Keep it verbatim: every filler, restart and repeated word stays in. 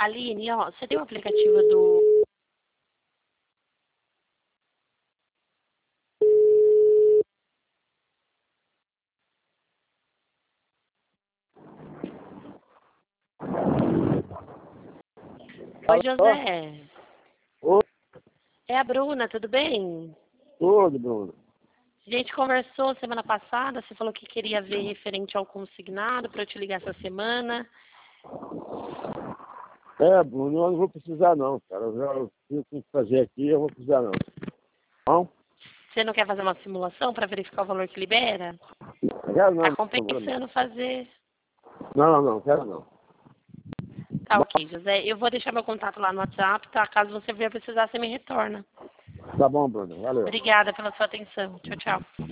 Aline, ó, você tem o aplicativo do... Oi, José. Oi, É a Bruna, tudo bem? tudo, Bruno. A gente conversou semana passada, você falou que queria ver referente ao consignado para eu te ligar essa semana. É, Bruno, eu não vou precisar não, cara. Eu já fiz o que fazer aqui, eu vou precisar não. Bom? Você não quer fazer uma simulação para verificar o valor que libera? Quero não, Tá não, compensando fazer. não, não, quero não. Tá ok, José. Eu vou deixar meu contato lá no WhatsApp, tá? Caso você venha precisar, você me retorna. Tá bom, Bruno, valeu. Obrigada pela sua atenção. Tchau, tchau.